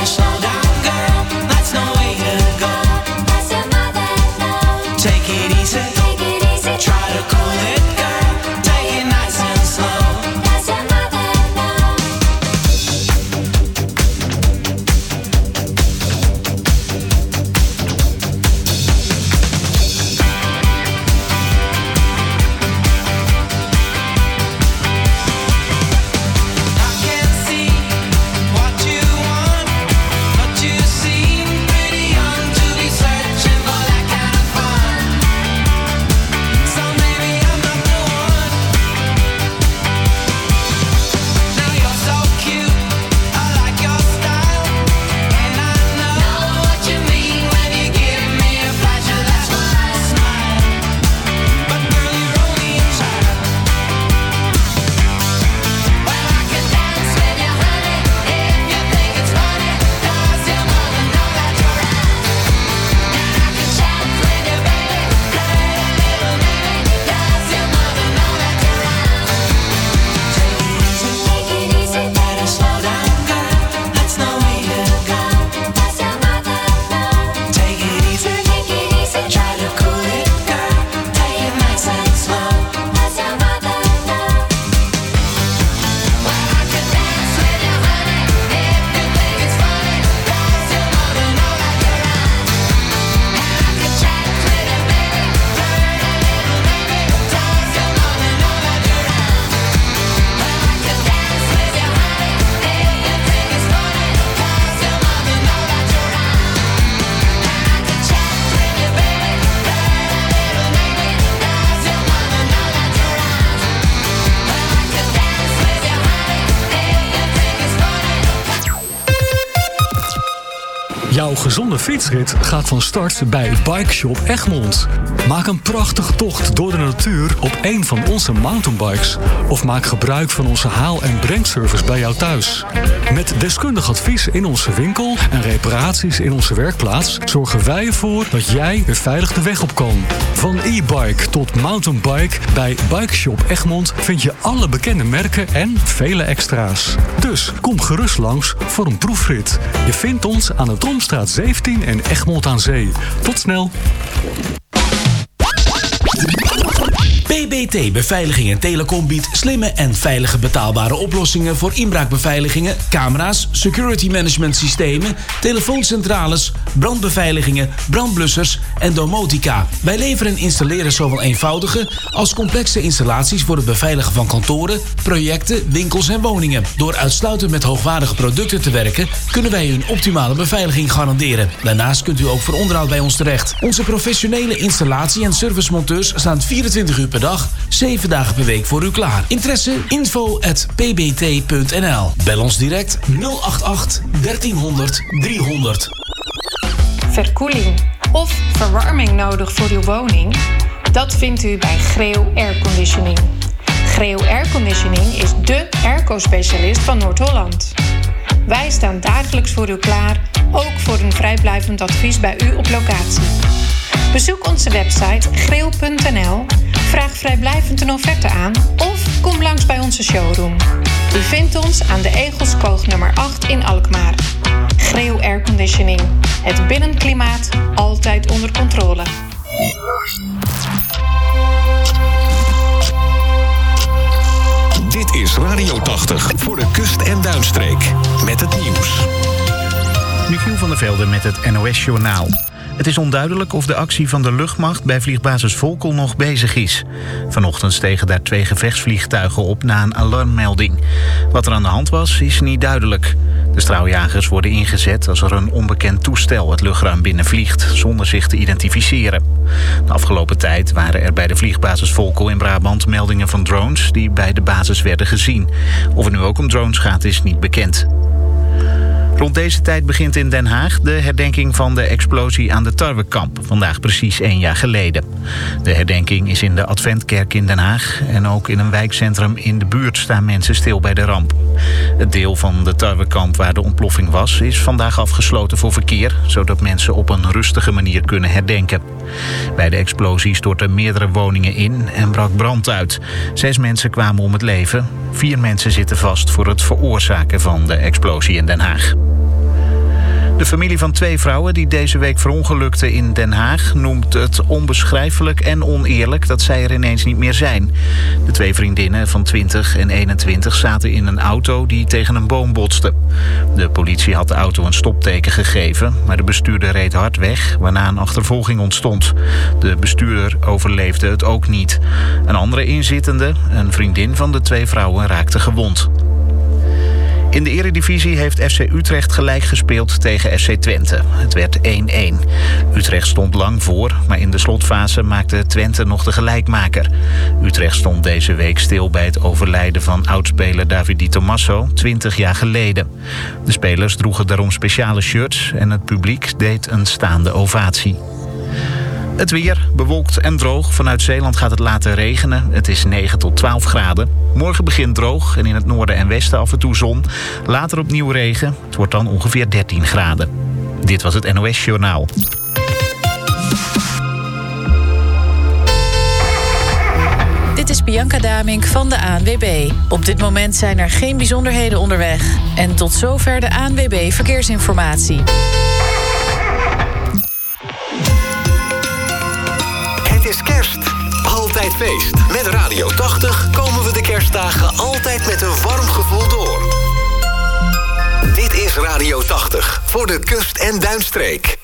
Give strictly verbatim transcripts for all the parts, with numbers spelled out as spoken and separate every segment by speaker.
Speaker 1: Jouw gezonde fietsrit gaat van start bij Bike Shop Egmond. Maak een prachtige tocht door de natuur op een van onze mountainbikes. Of maak gebruik van onze haal- en brengservice bij jou thuis. Met deskundig advies in onze winkel en reparaties in onze werkplaats zorgen wij ervoor dat jij weer veilig de weg op kan. Van e-bike tot mountainbike, bij Bike Shop Egmond vind je alle bekende merken en vele extra's. Dus kom gerust langs voor een proefrit. Je vindt ons aan de Tromstraat zeventien in Egmond aan Zee. Tot snel!
Speaker 2: B B T Beveiliging en Telecom biedt slimme en veilige betaalbare oplossingen voor inbraakbeveiligingen, camera's, security management systemen, telefooncentrales, brandbeveiligingen, brandblussers en domotica. Wij leveren en installeren zowel eenvoudige als complexe installaties voor het beveiligen van kantoren, projecten, winkels en woningen. Door uitsluitend met hoogwaardige producten te werken, kunnen wij u een optimale beveiliging garanderen. Daarnaast kunt u ook voor onderhoud bij ons terecht. Onze professionele installatie- en servicemonteurs staan vierentwintig uur per dag, zeven dagen per week voor u klaar. Interesse? info at p b t punt n l. Bel ons direct nul acht acht dertienhonderd driehonderd.
Speaker 3: Verkoeling of verwarming nodig voor uw woning? Dat vindt u bij Greo Airconditioning. Greo Airconditioning is dé airco-specialist van Noord-Holland. Wij staan dagelijks voor u klaar, ook voor een vrijblijvend advies bij u op locatie. Bezoek onze website greo punt n l, vraag vrijblijvend een offerte aan of kom langs bij onze showroom. U vindt ons aan de Egelskoog nummer acht in Alkmaar. Greo Airconditioning. Het binnenklimaat altijd onder controle.
Speaker 4: Dit is Radio tachtig voor de kust- en duinstreek. Met het nieuws.
Speaker 5: Michiel van der Velde met het N O S-journaal. Het is onduidelijk of de actie van de luchtmacht bij vliegbasis Volkel nog bezig is. Vanochtend stegen daar twee gevechtsvliegtuigen op na een alarmmelding. Wat er aan de hand was, is niet duidelijk. De straaljagers worden ingezet als er een onbekend toestel het luchtruim binnenvliegt, zonder zich te identificeren. De afgelopen tijd waren er bij de vliegbasis Volkel in Brabant meldingen van drones die bij de basis werden gezien. Of het nu ook om drones gaat, is niet bekend. Rond deze tijd begint in Den Haag de herdenking van de explosie aan de Tarwekamp. Vandaag precies één jaar geleden. De herdenking is in de Adventkerk in Den Haag. En ook in een wijkcentrum in de buurt staan mensen stil bij de ramp. Het deel van de Tarwekamp waar de ontploffing was is vandaag afgesloten voor verkeer, zodat mensen op een rustige manier kunnen herdenken. Bij de explosie stortten meerdere woningen in en brak brand uit. Zes mensen kwamen om het leven. Vier mensen zitten vast voor het veroorzaken van de explosie in Den Haag. De familie van twee vrouwen die deze week verongelukten in Den Haag noemt het onbeschrijfelijk en oneerlijk dat zij er ineens niet meer zijn. De twee vriendinnen van twintig en eenentwintig zaten in een auto die tegen een boom botste. De politie had de auto een stopteken gegeven, maar de bestuurder reed hard weg, waarna een achtervolging ontstond. De bestuurder overleefde het ook niet. Een andere inzittende, een vriendin van de twee vrouwen, raakte gewond. In de Eredivisie heeft F C Utrecht gelijk gespeeld tegen F C Twente. Het werd één-één. Utrecht stond lang voor, maar in de slotfase maakte Twente nog de gelijkmaker. Utrecht stond deze week stil bij het overlijden van oudspeler David Di Tommaso twintig jaar geleden. De spelers droegen daarom speciale shirts en het publiek deed een staande ovatie. Het weer, bewolkt en droog. Vanuit Zeeland gaat het later regenen. Het is negen tot twaalf graden. Morgen begint droog en in het noorden en westen af en toe zon. Later opnieuw regen. Het wordt dan ongeveer dertien graden. Dit was het N O S Journaal.
Speaker 6: Dit is Bianca Damink van de A N W B. Op dit moment zijn er geen bijzonderheden onderweg. En tot zover de A N W B Verkeersinformatie.
Speaker 4: Het is kerst. Altijd feest. Met Radio tachtig komen we de kerstdagen altijd met een warm gevoel door. Dit is Radio tachtig voor de kust- en duinstreek.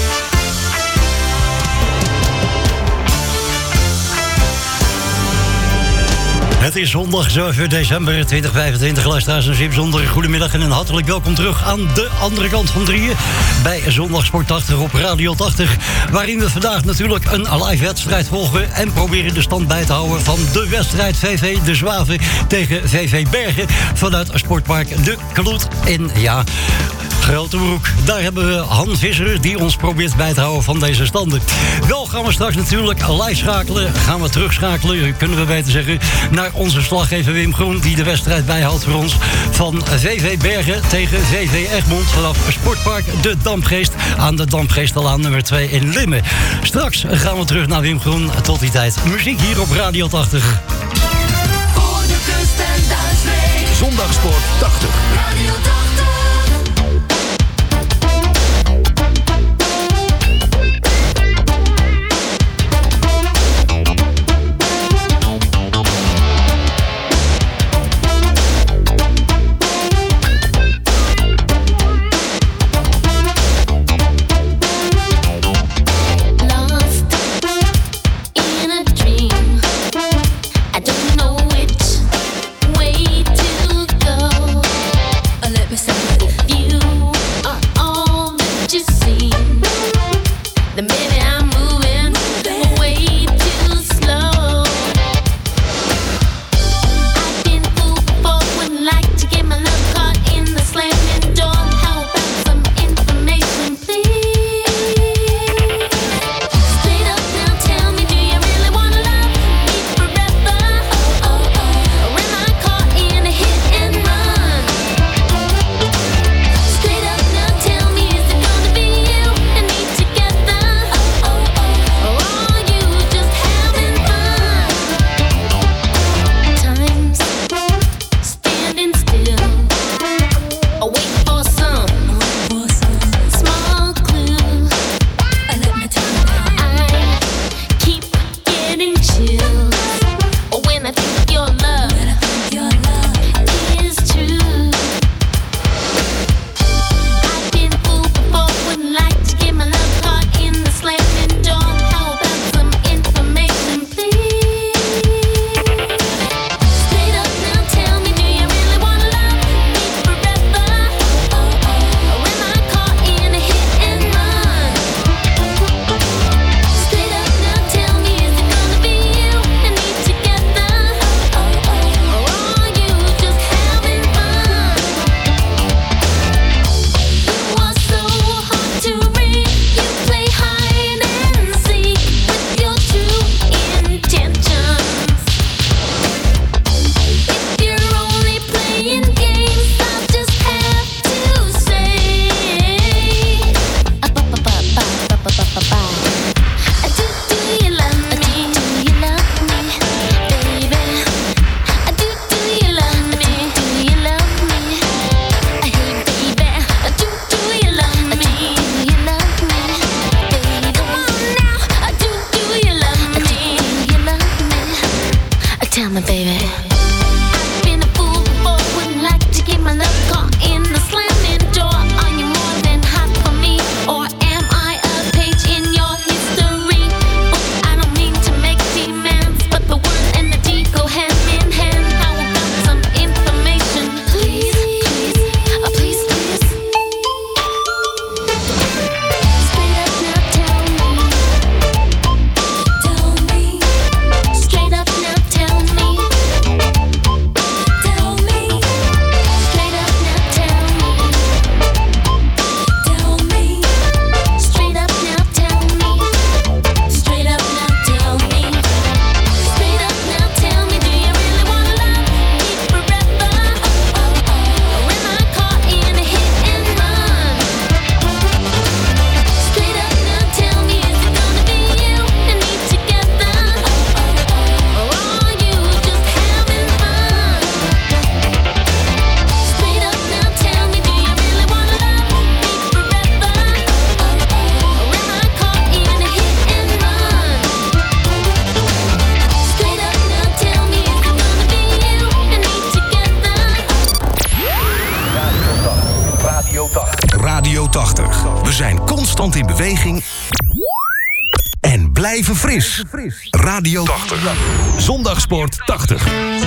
Speaker 7: Het is zondag zeven december tweeduizend vijfentwintig. Luisteraars en bijzonder goedemiddag en een hartelijk welkom terug aan de andere kant van drieën bij Zondagsport tachtig op Radio tachtig. Waarin we vandaag natuurlijk een live wedstrijd volgen en proberen de stand bij te houden van de wedstrijd V V De Zwaven tegen V V Bergen vanuit Sportpark De Kloet in ja, Grotebroek. Daar hebben we Han Visser die ons probeert bij te houden van deze standen. Wel gaan we straks natuurlijk live schakelen. Gaan we terugschakelen, kunnen we beter zeggen, naar onze verslaggever Wim Groen die de wedstrijd bijhoudt voor ons van V V Bergen tegen V V Egmond vanaf Sportpark De Dampgeest aan de Dampgeestelaan nummer twee in Limmen. Straks gaan we terug naar Wim Groen. Tot die tijd muziek hier op Radio tachtig.
Speaker 8: Voor de kust en duinstreek.
Speaker 4: Zondagsport tachtig.
Speaker 8: Radio tachtig.
Speaker 9: I don't know which way to go. Radio tachtig. We zijn constant in beweging en blijven fris. Radio tachtig. Zondagsport tachtig.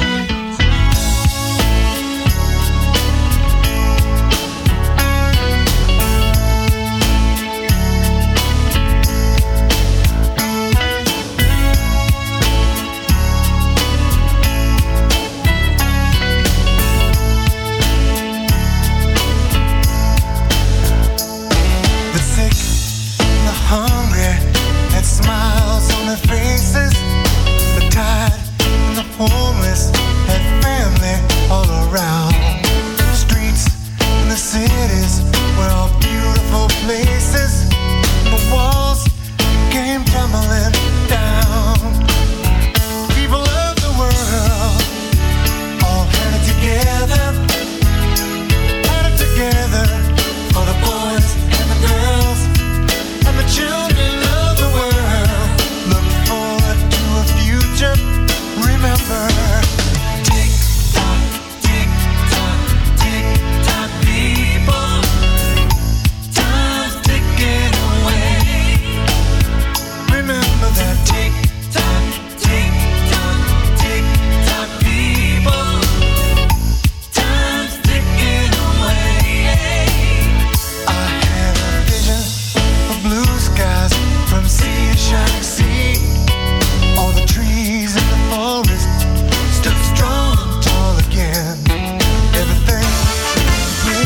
Speaker 10: Homeless and family all around. Streets in the cities were all beautiful places. The walls came tumbling down. People of the world all had it together, had it together for the boys and the girls and the children of the world. Look forward to a future. Remember, tick tock, tick tock, tick tock, people. Time's ticking away. Remember that tick tock, tick tock, tick tock, people. Time's ticking away. I had a vision of blue skies from sea to shining sea. All the trees in the forest stood strong and tall again. Everything was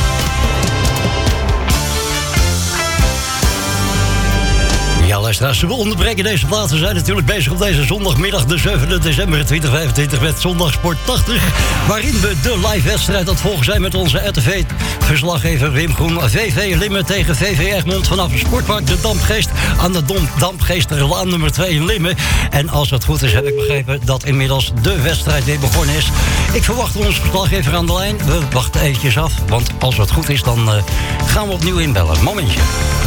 Speaker 7: Ja, luisteraars, we onderbreken deze plaats. We zijn natuurlijk bezig op deze zondagmiddag, de zevende december tweeduizend vijfentwintig... met Zondagsport tachtig, waarin we de live-wedstrijd aan het volgen zijn met onze R T V-verslaggever Wim Groen. V V Limmen tegen V V Egmond vanaf het sportpark De Dampgeest aan de Dom- Dampgeesterlaan nummer twee in Limmen. En als het goed is, heb ik begrepen dat inmiddels de wedstrijd weer begonnen is. Ik verwacht onze verslaggever aan de lijn. We wachten eventjes af, want als het goed is, dan uh, gaan we opnieuw inbellen. Momentje.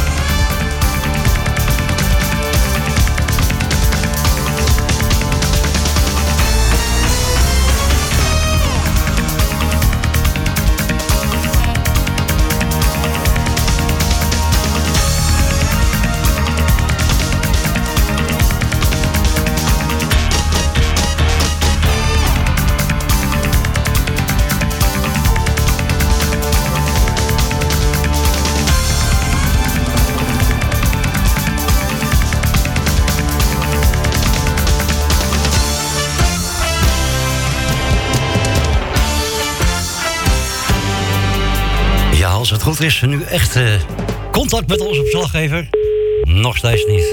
Speaker 7: Als het goed is, nu echt uh, contact met onze verslaggever. Nog steeds niet.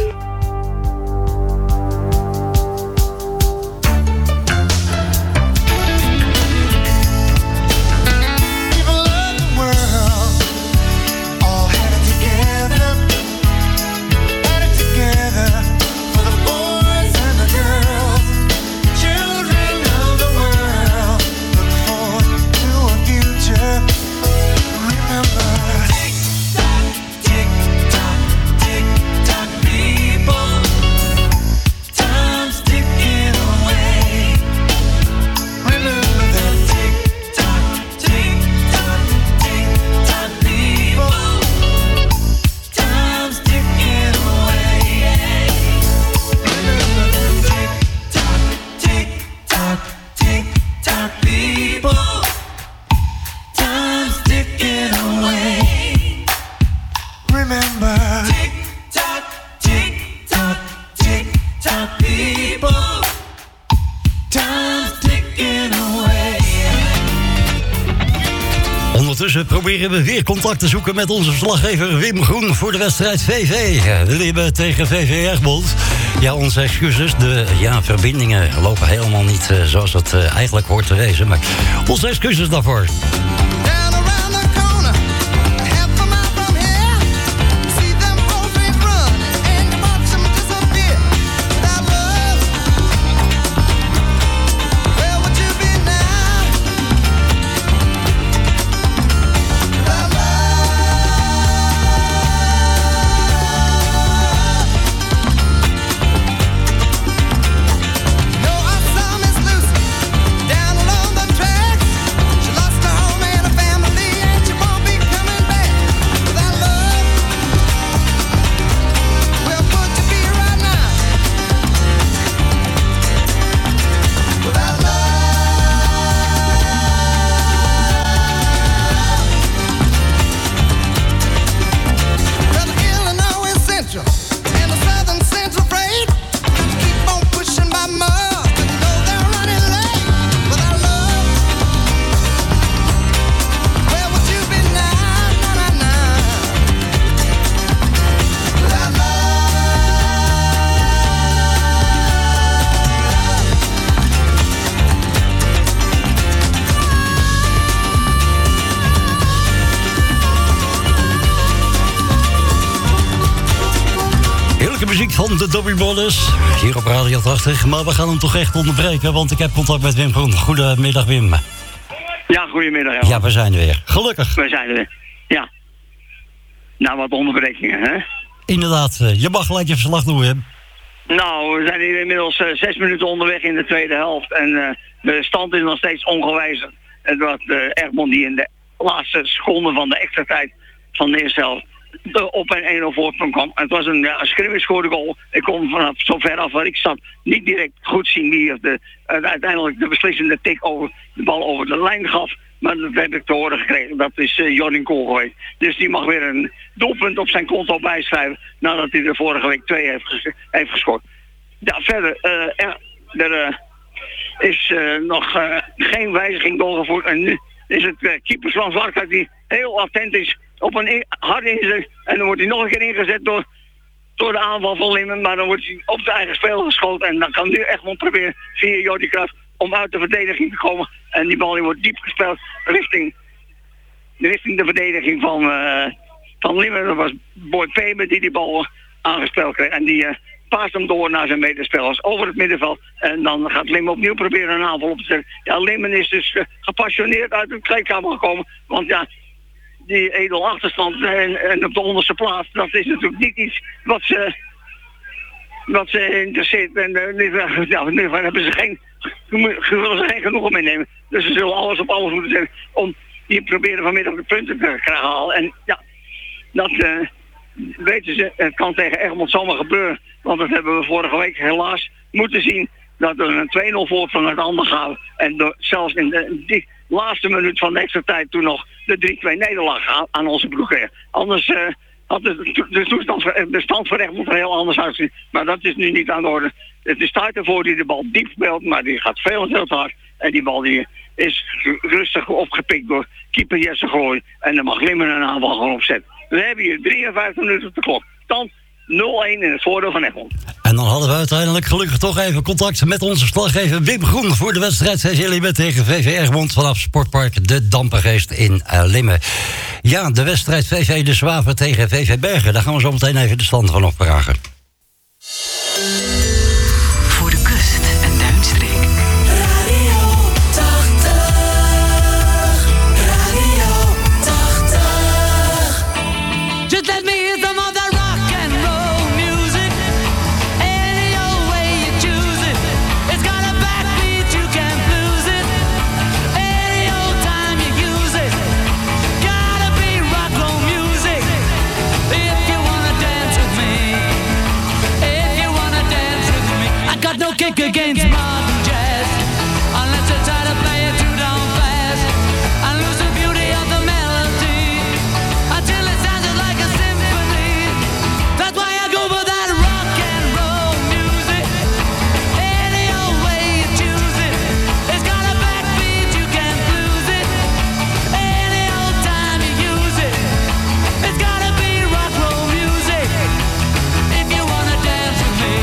Speaker 7: Ondertussen proberen we weer contact te zoeken met onze verslaggever Wim Groen voor de wedstrijd V V. Limmen tegen V V Egmond. Ja, onze excuses. De ja, verbindingen lopen helemaal niet uh, zoals het uh, eigenlijk hoort te wezen. Maar onze excuses daarvoor.
Speaker 10: Down along the tracks, she lost her home and a
Speaker 7: muziek van de Doobie Brothers. Hier op Radio tachtig. Maar we gaan hem toch echt onderbreken, want ik heb contact met Wim Groen. Goedemiddag, Wim.
Speaker 11: Ja, goedemiddag. Jan.
Speaker 7: Ja, we zijn er weer. Gelukkig.
Speaker 11: We zijn er weer. Ja. Nou, wat onderbrekingen, hè?
Speaker 7: Inderdaad. Je mag gelijk je verslag doen, Wim.
Speaker 11: Nou, we zijn hier inmiddels uh, zes minuten onderweg in de tweede helft. En uh, de stand is nog steeds ongewijzigd. Het was uh, Egmond die in de laatste seconde van de extra tijd van de eerste helft op een één nul voorsprong kwam. Het was een, ja, een scrimmage scoorde goal. Ik kon vanaf zo ver af waar ik zat niet direct goed zien wie de, uh, uiteindelijk de beslissende tik over de bal over de lijn gaf. Maar dat heb ik te horen gekregen. Dat is uh, Jordan Kool geweest. Dus die mag weer een doelpunt op zijn konto bijschrijven nadat hij er vorige week twee heeft, ges- heeft gescoord. Ja, verder, uh, er, er uh, is uh, nog uh, geen wijziging doorgevoerd. En nu is het uh, keeper van Zwartheid die heel attent is op een in, hard inzet. En dan wordt hij nog een keer ingezet door, door de aanval van Limmen. Maar dan wordt hij op zijn eigen spel geschoten. En dan kan nu Egmond proberen via Jordi Cruijff om uit de verdediging te komen. En die bal die wordt diep gespeeld richting, richting de verdediging van, uh, van Limmen. Dat was Boy Peme die die bal aangespeeld kreeg. En die uh, paast hem door naar zijn medespelers over het middenveld. En dan gaat Limmen opnieuw proberen een aanval op te zetten. Ja, Limmen is dus uh, gepassioneerd uit de kleedkamer gekomen. Want ja, die edel achterstand en, en op de onderste plaats, dat is natuurlijk niet iets wat ze, wat ze interesseert. En uh, nu, ja, nu hebben ze geen, willen ze geen genoegen meenemen. Dus ze zullen alles op alles moeten zetten om die proberen vanmiddag de punten te krijgen halen. En ja, dat uh, weten ze, het kan tegen Egmond zomaar gebeuren. Want dat hebben we vorige week helaas moeten zien, dat er een twee nul voorsprong uit de handen gaan. En door, zelfs in de die laatste minuut van de extra tijd toen nog de drie twee nederlaag aan, aan onze ploeg kreeg. Anders uh, had de, de, toestand, de stand voor Egmond er heel anders uitzien. Maar dat is nu niet aan de orde. Het is tijd ervoor die de bal diep speelt, maar die gaat veel en veel te hard. En die bal die is rustig opgepikt door keeper Jesse Gooy. En dan mag Limmen een aanval gewoon opzetten. We hebben hier drieënvijftig minuten op de klok. Stand nul één in het voordeel van Egmond.
Speaker 7: En dan hadden we uiteindelijk gelukkig toch even contact met onze verslaggever Wim Groen voor de wedstrijd C C Limmen tegen V V Egmond vanaf Sportpark De Dampengeest in uh, Limmen. Ja, de wedstrijd V V De Zwaver tegen V V Bergen. Daar gaan we zo meteen even de stand van opvragen.
Speaker 12: Voor de kust en duinstreek. Radio tachtig. Radio tachtig.
Speaker 8: Just let me hear some of that rock and roll music. Any old way you choose it. It's got a backbeat, you can't lose it. Any old time you use it. Gotta be rock roll music. If you wanna dance with me. If you wanna dance with me. I got no kick against modern jazz. Unless you try to play it too down fast. And lose the beauty of the melody. Until it sounds like a symphony. That's why I go for that rock and roll music. Any old way you choose it. It's got a backbeat, you can't lose it. Any old time you use it. It's gotta be rock roll music. If you wanna dance with me.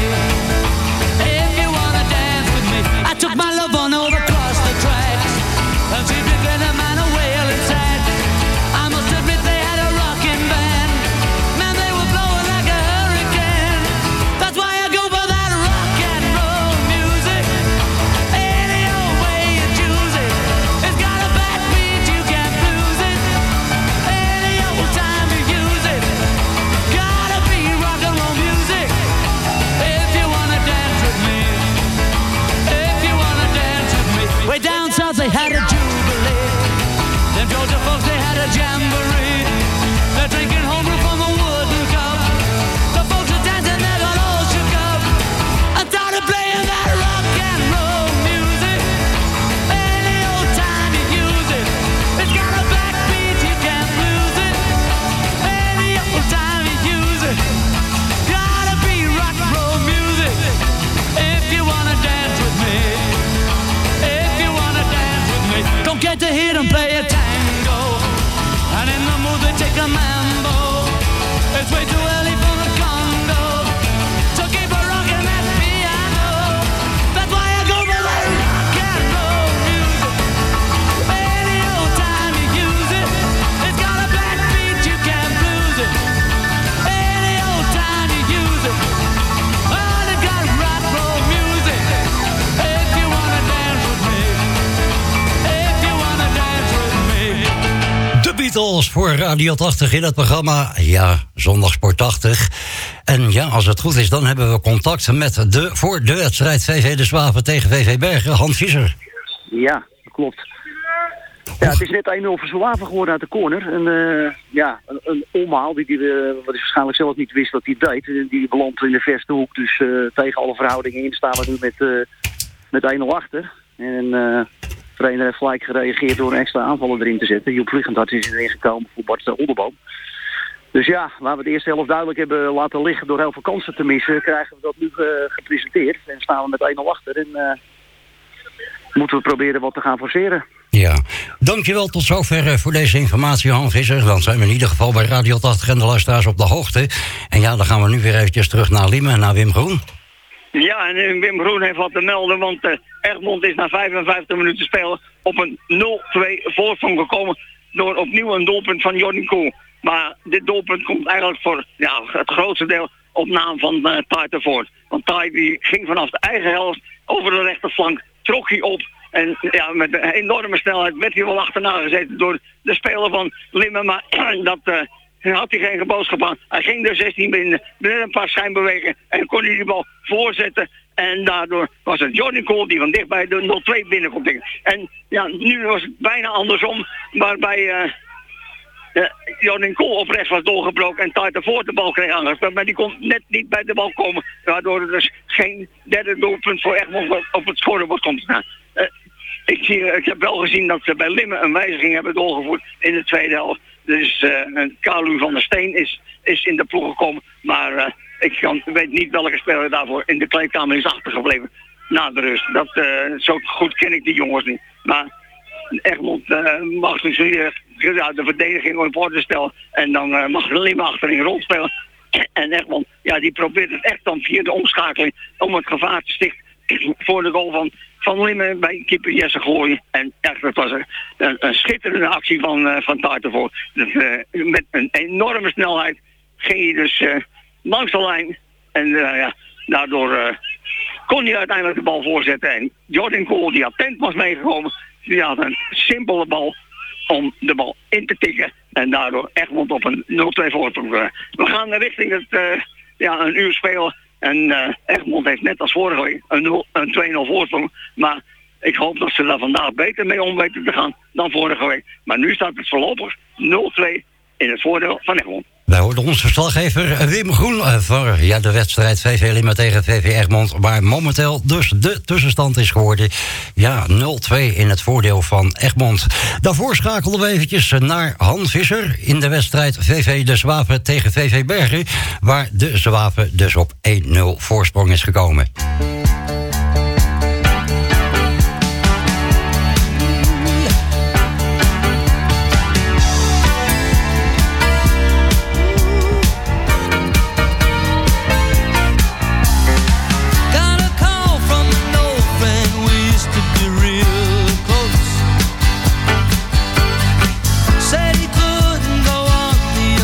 Speaker 8: If you wanna dance with me. I took my love on over across the tracks. And she began a man a wailing sad. I must admit they had a rockin' band. Man, they were blowing like a hurricane. That's why I go for that rock and roll music. Any old way you choose it. It's got a backbeat, you can't lose it. Any old time you use it. Gotta be rock and roll music. If you wanna dance with me. If you wanna dance with me. Way down south they had a jubilee. Them Georgia folks they had a jamboree. They're drinking homebrew from a wooden cup. The folks are dancing, they got all shook up. I started playing that rock and roll music. Any old time you use it. It's got a backbeat, you can't lose it. Any old time you use it. Gotta be rock and roll music. If you wanna dance with me. If you wanna dance with me. Don't get to hear them play a tango. And in the mood they take a mambo. It's way too early for the Congo. So keep a rockin' that piano. That's why I go for that rock and roll music. Any old time you use it. It's got a backbeat, you can't lose it. Any old time you use it.
Speaker 7: Beatles voor Radio tachtig in het programma, ja, Zondagsport tachtig. En ja, als het goed is, dan hebben we contact met de voor de wedstrijd V V De Zwaven tegen V V Bergen, Hans Visser.
Speaker 13: Ja, klopt. Ja, het is net één nul voor Zwaven geworden uit de corner. En, uh, ja, een, een omhaal die, die uh, wat is waarschijnlijk zelf niet wist dat hij deed. Die belandt in de verste hoek, dus uh, tegen alle verhoudingen in staan we nu met, uh, met één nul achter. En uh, de trainer heeft gelijk gereageerd door een extra aanvaller erin te zetten. Joep Vliegendhart is erin gekomen voor Bart Olderboom. Dus ja, waar we de eerste helft duidelijk hebben laten liggen door heel veel kansen te missen, krijgen we dat nu uh, gepresenteerd. En staan we met één nul achter en uh, moeten we proberen wat te gaan forceren.
Speaker 7: Ja, dankjewel tot zover voor deze informatie, Hans Visser. Dan zijn we in ieder geval bij Radio tachtig en de luisteraars op de hoogte. En ja, dan gaan we nu weer eventjes terug naar Liemen, naar Wim Groen.
Speaker 11: Ja, en Wim Groen heeft wat te melden, want uh, Egmond is na vijfenvijftig minuten spelen op een nul twee voorsprong gekomen door opnieuw een doelpunt van Jordan Kool. Maar dit doelpunt komt eigenlijk voor ja, het grootste deel op naam van uh, Tai tevoort. Want Tai die ging vanaf de eigen helft over de rechterflank, trok hij op. En ja, met een enorme snelheid werd hij wel achterna gezeten door de speler van Limmen. Maar dat uh, had hij geen boodschap aan. Hij ging de zestien binnen, binnen een paar schijnbewegingen en kon hij die bal voorzetten. En daardoor was het Jordan Kool die van dichtbij de nul twee binnenkomt. En ja, nu was het bijna andersom, waarbij uh, uh, Jordan Kool op rechts was doorgebroken en Taita voor de bal kreeg aangespeeld. Maar die kon net niet bij de bal komen, waardoor er dus geen derde doelpunt voor Egmond op het scorebord komt te staan. Uh, ik, zie, ik heb wel gezien dat ze bij Limmen een wijziging hebben doorgevoerd in de tweede helft. Dus uh, Kalu van der Steen is, is in de ploeg gekomen, maar uh, ik kan, weet niet welke speler daarvoor in de kleedkamer is achtergebleven na de rust. Dat, uh, zo goed ken ik die jongens niet. Maar Egmond uh, mag dus weer uh, de verdediging op orde stellen en dan uh, mag Limmen achterin rondspelen. En Egmond, ja, die probeert het echt dan via de omschakeling om het gevaar te stichten voor de goal van, van Limmen bij keeper Jesse gooien. En echt, dat was een, een, een schitterende actie van, uh, van Taartenvoort. Dus, uh, met een enorme snelheid ging hij dus uh, langs de lijn. En uh, ja, daardoor uh, kon hij uiteindelijk de bal voorzetten. En Jordan Kool, die attent was meegekomen, die had een simpele bal om de bal in te tikken. En daardoor Egmond op een nul twee voorsprong. We gaan richting het uh, ja, een uur spelen. En uh, Egmond heeft net als vorige week een, een twee nul voorsprong. Maar ik hoop dat ze daar vandaag beter mee om weten te gaan dan vorige week. Maar nu staat het voorlopig nul twee in het voordeel van Egmond.
Speaker 7: Wij hoorden onze verslaggever Wim Groen voor ja, de wedstrijd V V Limmen tegen V V Egmond. Waar momenteel dus de tussenstand is geworden. Ja, nul twee in het voordeel van Egmond. Daarvoor schakelden we eventjes naar Han Visser in de wedstrijd V V De Zwaven tegen V V Bergen. Waar de Zwaven dus op één nul voorsprong is gekomen.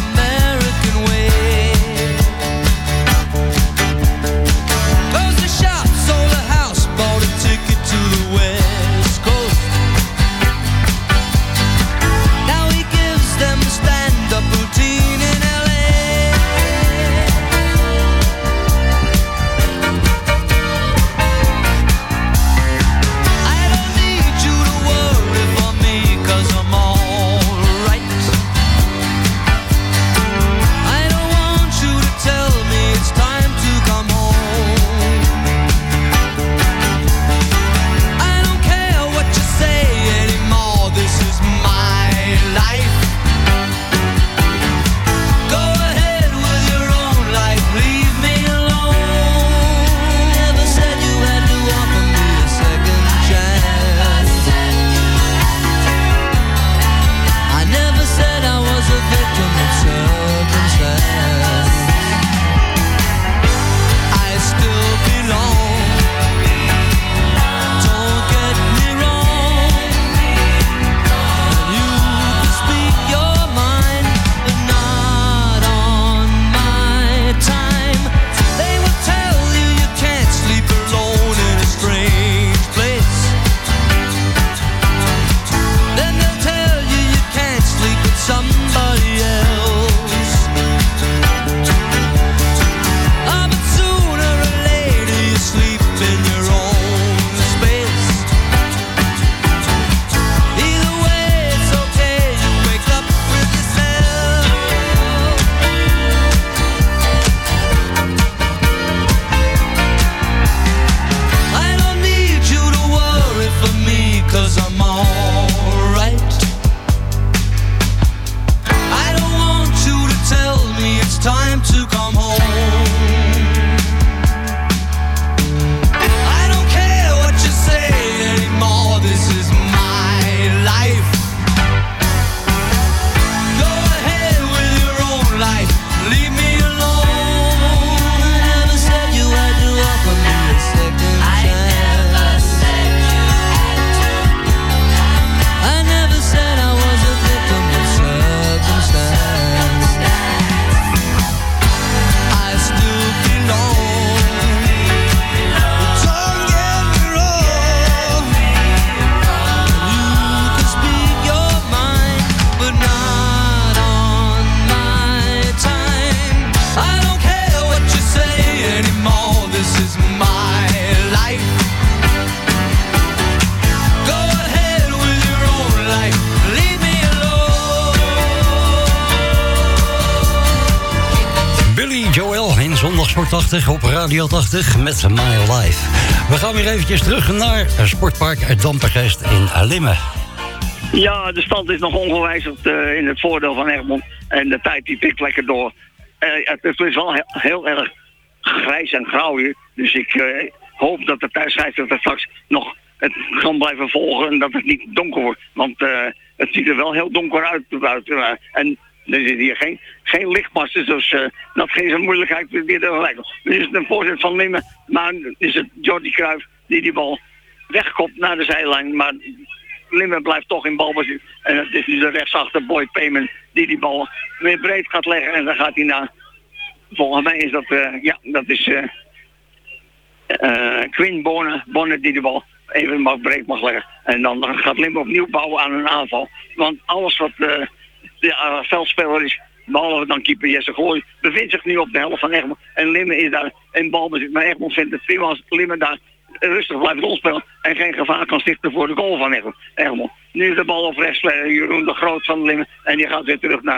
Speaker 8: The shot time to come home. I don't care what you say anymore, this is my life. Go ahead with your own life, leave me alone. I never said you had to offer me a second chance. I never said you had to. I never said I was a victim of circumstance. I still belong. Don't get me wrong. You can speak your mind, but not on my time. I don't care what you say anymore, this is my life. Go ahead with your own life, leave me alone.
Speaker 7: Billy Joel in Zondagsport tachtig op Radio tachtig met My Life. We gaan weer eventjes terug naar Sportpark Dampegest in Limmen.
Speaker 11: Ja, de stand is nog ongewijzigd uh, in het voordeel van Egmond. En de tijd die tikt lekker door. Uh, het is wel heel, heel erg grijs en grauw hier. Dus ik uh, hoop dat de thuisscheidsrechter straks nog het kan blijven volgen en dat het niet donker wordt. Want uh, het ziet er wel heel donker uit. uit uh, en er zit hier geen, geen lichtmasten, dus uh, dat geeft een moeilijkheid weer te vergelijken. Nu is het een voorzet van Limmen, maar is het Jordi Cruijff die die bal wegkopt naar de zijlijn. Maar Limmen blijft toch in balbezit. En het is nu de rechtsachter Boyd Payman die die bal weer breed gaat leggen. En dan gaat hij naar, volgens mij is dat, uh, ja, dat is uh, uh, Quinn Bonne, Bonne die de bal even mag breed mag leggen. En dan gaat Limmen opnieuw bouwen aan een aanval. Want alles wat uh, de uh, veldspeler is, behalve dan keeper Jesse Gooi, bevindt zich nu op de helft van Egmond. En Limmen is daar in balbezit. Maar Egmond vindt het prima als Limmen daar rustig blijft rondspelen en geen gevaar kan stichten voor de goal van Egmond. Nu is de bal op rechts, Jeroen de Groot van Limmen, en die gaat weer terug naar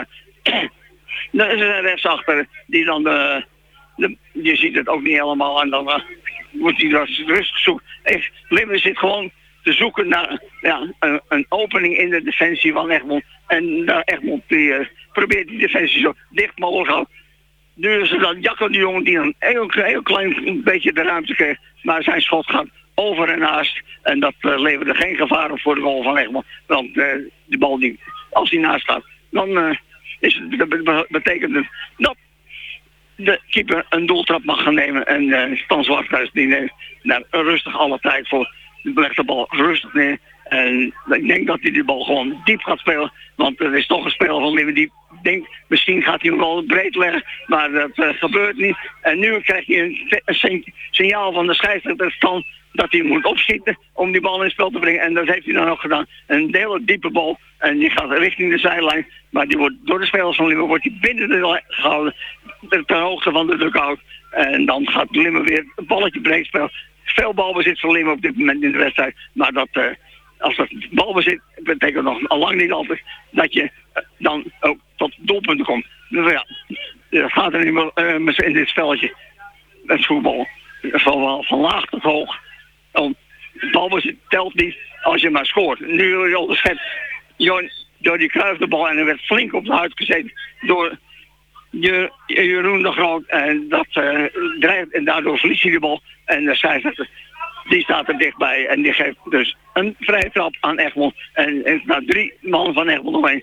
Speaker 11: er is een rechtsachter die dan de, de, je ziet het ook niet helemaal en dan uh, moet hij dat rustig zoeken. Limmen zit gewoon te zoeken naar ja, een, een opening in de defensie van Egmond. En uh, Egmond die, uh, probeert die defensie zo dicht mogelijk te houden. Nu is het dan Jacco de Jong die een heel, heel klein beetje de ruimte kreeg. Maar zijn schot gaat over en naast. En dat uh, leverde geen gevaar op voor de goal van Egmond. Want uh, de bal, die, als die naast gaat, dan uh, is het, dat betekent het dat de keeper een doeltrap mag gaan nemen. En uh, Stan Zwarthuis die neemt daar rustig alle tijd voor. Die legt de bal rustig neer. En ik denk dat hij die bal gewoon diep gaat spelen. Want er is toch een speler van Limmen die denkt, misschien gaat hij hem wel breed leggen. Maar dat uh, gebeurt niet. En nu krijg je een, een signaal van de scheidsrechter stand dat hij moet opschieten om die bal in het spel te brengen. En dat heeft hij dan ook gedaan. Een hele diepe bal. En die gaat richting de zijlijn. Maar die wordt door de spelers van Limmen wordt die binnen de lijn gehouden. Ter hoogte van de dugout. En dan gaat Limmen weer een balletje breed spelen. Veel balbezit voor Limmen op dit moment in de wedstrijd. Maar dat... Uh, Als dat balbezit, betekent nog al lang niet altijd dat je uh, dan ook tot doelpunten komt. Dus ja, dat gaat er niet meer uh, in dit spelletje. Het voetbal. Van, van laag tot hoog. Um, balbezit telt niet als je maar scoort. Nu wil je onderscheid. Door die Cruijff de bal en er werd flink op de huid gezeten door je, Jeroen de Groot. En dat uh, drijft en daardoor verliest hij de bal. En de scheidsrechter die staat er dichtbij en die geeft dus een vrije trap aan Egmond. En er naar drie man van Egmond omheen.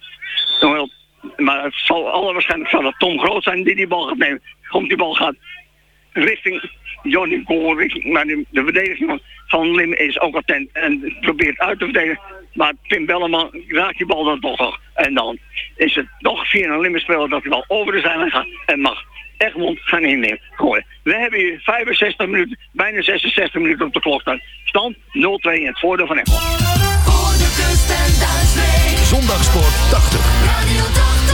Speaker 11: Maar het zal allerwaarschijnlijk zal dat Tom Groot zijn die die bal gaat nemen. Komt die bal gaat richting Johnny Kool, richting, maar de, de verdediging van Limmen is ook attent en probeert uit te verdedigen. Maar Tim Belleman raakt die bal dan toch nog. En dan is het nog via een Limmen speler dat hij wel over de zijlijn gaat en mag Egmond gaan innemen. Gooien. We hebben hier vijfenzestig minuten, bijna zesenzestig minuten op de klok staan. Stand nul twee in het voordeel van Egmond.
Speaker 8: Voor de kust en Duitsland.
Speaker 9: Zondagsport tachtig.
Speaker 8: Radio tachtig.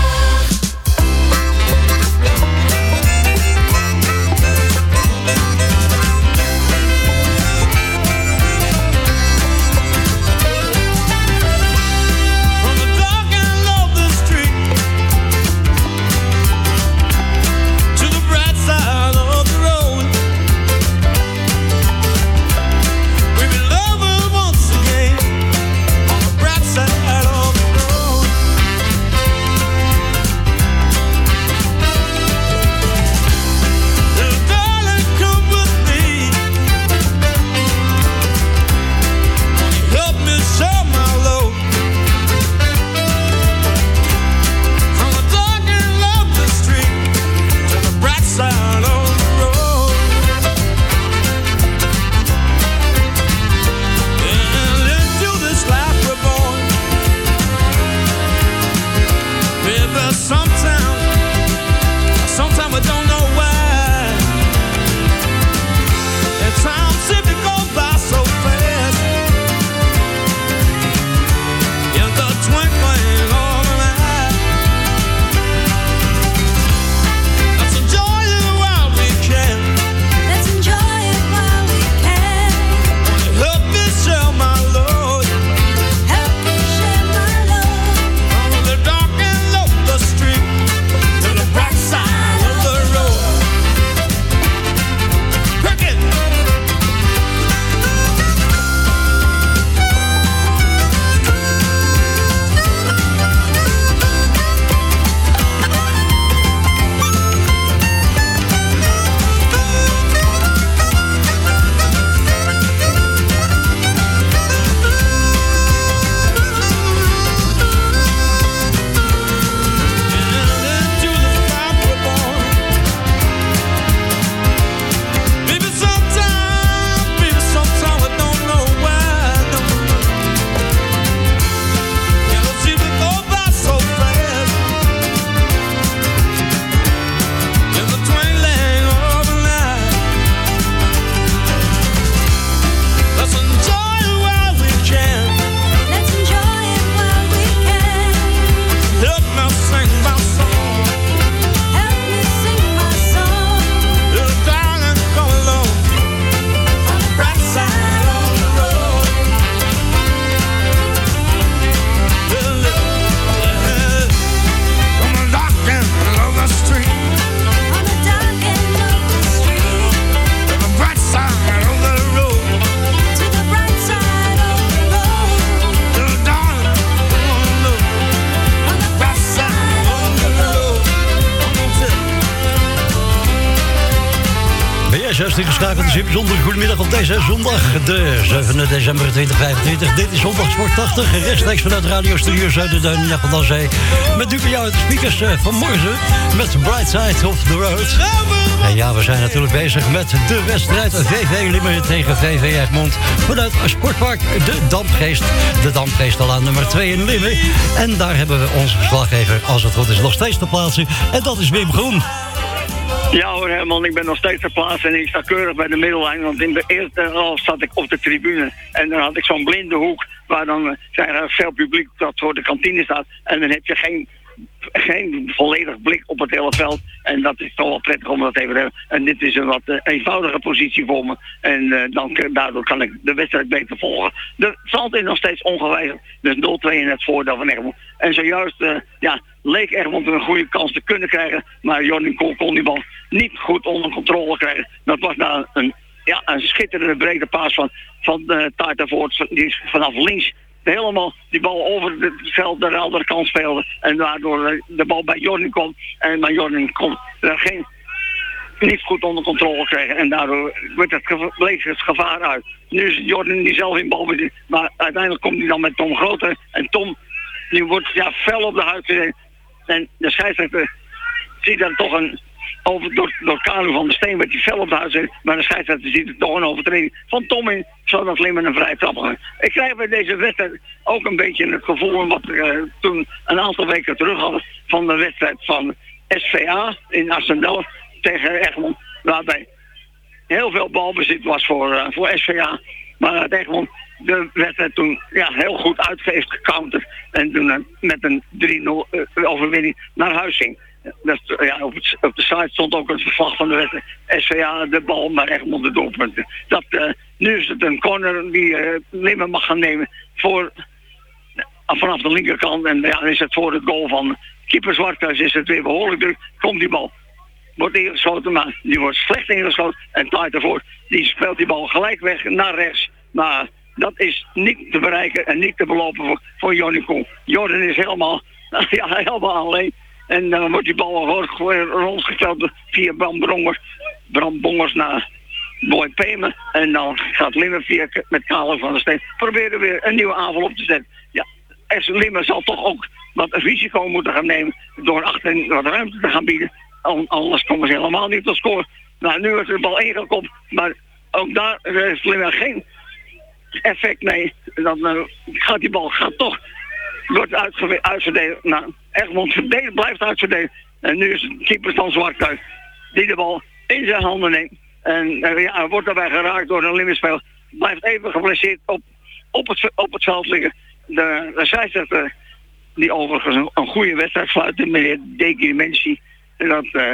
Speaker 7: zestig geschakeld. Zeer bijzonder goedemiddag op deze zondag, de zevende december tweeduizend vijfentwintig. Dit is Zondag Sport tachtig, rechtstreeks vanuit Radio Studio Zuiderduin, Japan aan Zee. Met nu bij jou de speakers van morgen met Bright Side of the Road. En ja, we zijn natuurlijk bezig met de wedstrijd V V Limmen tegen V V Egmond vanuit Sportpark De Dampgeest. De Dampgeest al aan nummer twee in Limmen. En daar hebben we onze verslaggever, als het goed is, nog steeds te plaatsen. En dat is Wim Groen.
Speaker 11: Ja hoor Herman, ik ben nog steeds ter plaatse en ik sta keurig bij de middellijn. Want in de eerste helft zat ik op de tribune. En dan had ik zo'n blinde hoek waar dan uh, zijn er veel publiek dat voor de kantine staat. En dan heb je geen, geen volledig blik op het hele veld. En dat is toch wel prettig om dat even te hebben. En dit is een wat uh, eenvoudige positie voor me. En uh, dan, daardoor kan ik de wedstrijd beter volgen. De stand is nog steeds ongewijzigd. Dus nul twee in het voordeel van Egmond. En zojuist uh, ja, leek Egmond een goede kans te kunnen krijgen. Maar Jordan Kool kon die bal niet goed onder controle krijgen. Dat was nou een, ja, een schitterende brede paas van, van uh, Taartenvoort. Die is vanaf links helemaal die bal over het veld de andere kant speelde. En waardoor de bal bij Jordan kwam. En maar Jordan kon er geen, niet goed onder controle krijgen. En daardoor werd het geva- bleef het gevaar uit. Nu is Jordan die zelf in bal bezit. Maar uiteindelijk komt hij dan met Tom Groter. En Tom die wordt ja, fel op de huid gezet. En de scheidsrechter ziet dan toch een over, door, door Kanu van der Steen werd hij fel op de huid gezet. Maar de scheidsrechter ziet er toch een overtreding van Tom in. Zodat Limmen een vrij trap gaat. Ik krijg bij deze wedstrijd ook een beetje het gevoel wat we uh, toen een aantal weken terug hadden van de wedstrijd van S V A in Assendelft tegen Egmond. Waarbij heel veel balbezit was voor, uh, voor S V A. Maar uit Egmond de wedstrijd toen ja, heel goed uit heeft gecounterd. En toen uh, met een drie nul uh, overwinning naar huis ging. Dat, uh, ja, op, het, op de site stond ook het verslag van de wedstrijd. S V A de bal, maar Egmond de doelpunten. Dat, uh, nu is het een corner die uh, Limmen mag gaan nemen voor, uh, vanaf de linkerkant. En ja, dan is het voor het goal van keeper Zwarthuis is het weer behoorlijk druk. Komt die bal. Wordt ingeschoten, maar die wordt slecht ingeschoten. En Taartenvoort, die speelt die bal gelijk weg naar rechts. Maar dat is niet te bereiken en niet te belopen voor, voor Jordan Kool. Jordan is helemaal, ja, helemaal alleen. En dan uh, wordt die bal gewoon rondgesteld via Bram Bongers. Bram Bongers naar Boy Pemen. En dan gaat Limmen via met Karel van der Steen proberen weer een nieuwe aanval op te zetten. Ja, S Limmen zal toch ook wat risico moeten gaan nemen door achterin wat ruimte te gaan bieden. Anders komen ze helemaal niet tot scoren. Nou, nu wordt de bal ingekopt, maar ook daar heeft Limmen geen effect mee. Dan uh, gaat die bal gaat toch wordt uitge- uitverdeeld. Nou, Egmond verdedig, blijft uitverdelen. En nu is het keeper dan Zwarthuis die de bal in zijn handen neemt. En uh, ja, wordt daarbij geraakt door een Limmen-speler. Blijft even geblesseerd op, op, het, op het veld liggen. De, de scheidsrechter, die overigens een, een goede wedstrijd fluit, meneer Deki Mensi. En dat uh,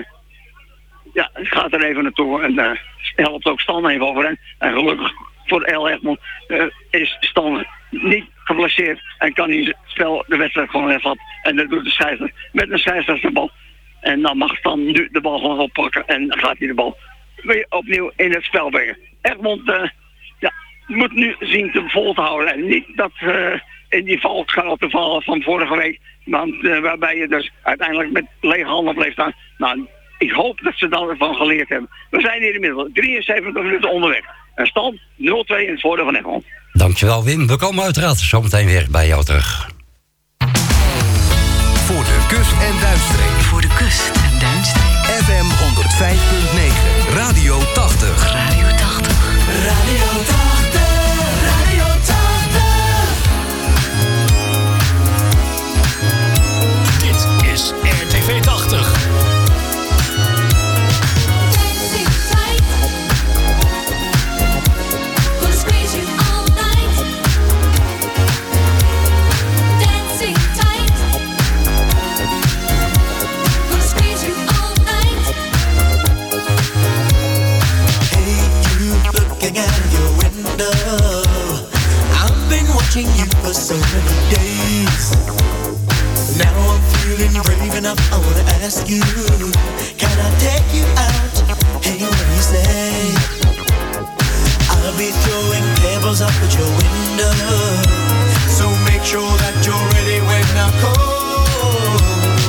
Speaker 11: ja, gaat er even naartoe en uh, helpt ook Stan even overheen. En gelukkig voor El Egmond uh, is Stan niet geblesseerd en kan hij het spel de wedstrijd gewoon hervatten. En dat doet de scheidsrechter met een scheidsrechterbal. En dan mag Stan nu de bal gewoon oppakken en dan gaat hij de bal weer opnieuw in het spel brengen. Egmond uh, ja, moet nu zien te vol te houden. En niet dat uh, in die valkuil te vallen van vorige week. Want, uh, waarbij je dus uiteindelijk met lege handen bleef staan. Nou, ik hoop dat ze dan ervan geleerd hebben. We zijn hier inmiddels drieënzeventig minuten onderweg. En stand nul twee in het voordeel van Egmond.
Speaker 7: Dankjewel Wim. We komen uiteraard zometeen weer bij jou terug.
Speaker 9: Voor de kust en duinstreek.
Speaker 12: Voor de kust en duinstreek.
Speaker 9: F M honderd vijf punt negen. Radio tachtig.
Speaker 12: Radio tachtig.
Speaker 8: Radio tachtig. Radio tachtig.
Speaker 1: Dit is R T V tachtig.
Speaker 10: Watching you for so many days. Now I'm feeling brave enough. I wanna ask you, can I take you out? Hey, what do you say? I'll be throwing pebbles up at your window, so make sure that you're ready when I call.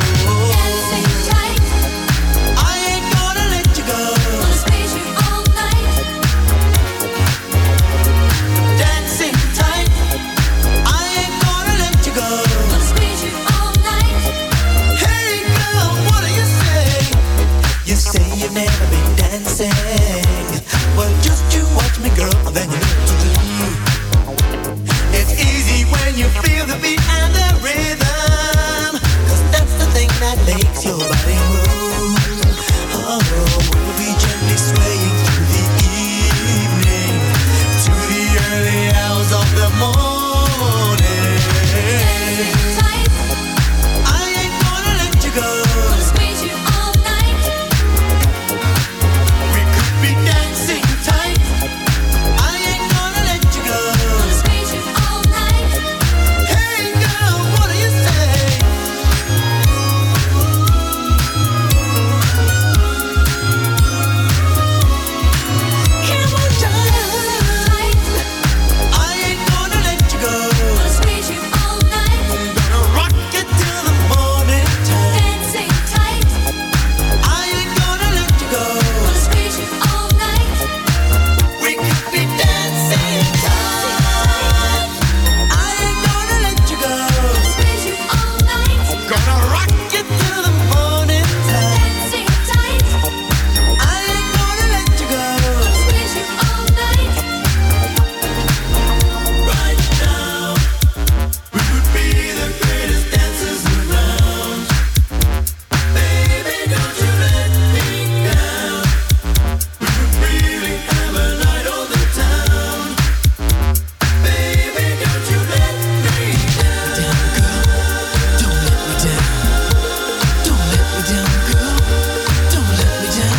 Speaker 10: Dancing tight. I ain't gonna let you go. Gonna squeeze you all night. you've never been dancing. Well, just you watch me, girl, and then you know what to do. It's easy when you feel the beat and the rhythm, 'cause that's the thing that makes your body move. Oh, we'll be gently swaying through the evening to the early hours of the morning. I ain't gonna let you go. Gonna squeeze you all night. We could be dancing tight. I ain't gonna let you go. Gonna squeeze you all night. Hey girl, what do you say? Come on, darling. I ain't gonna let you go. Gonna squeeze you all night. Gonna rock it till the morning time. Dancing tight. I ain't gonna let you go. Gonna squeeze you all night. We could be dancing tight. I ain't gonna let you go. Gonna squeeze you all night. Gonna rock it till the morning time. Dancing tight. I ain't gonna let you go. Gonna squeeze you all night. Right now, we could be the greatest dancers around. Baby, don't you let me down. We could really have a night on the town. Baby, don't you let me down. Down, girl. Don't let me down. Don't let me down, girl. Don't let me down.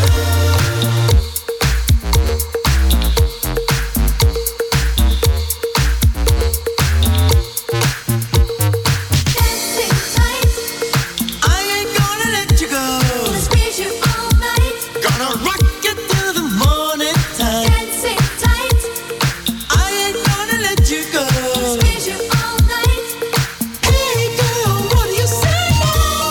Speaker 10: Dancing tight. I ain't gonna let you go. Gonna squeeze you all night. Gonna rock it till the morning time. Dancing tight. I ain't gonna let you go. Gonna squeeze you all night. Hey girl, what do you say now?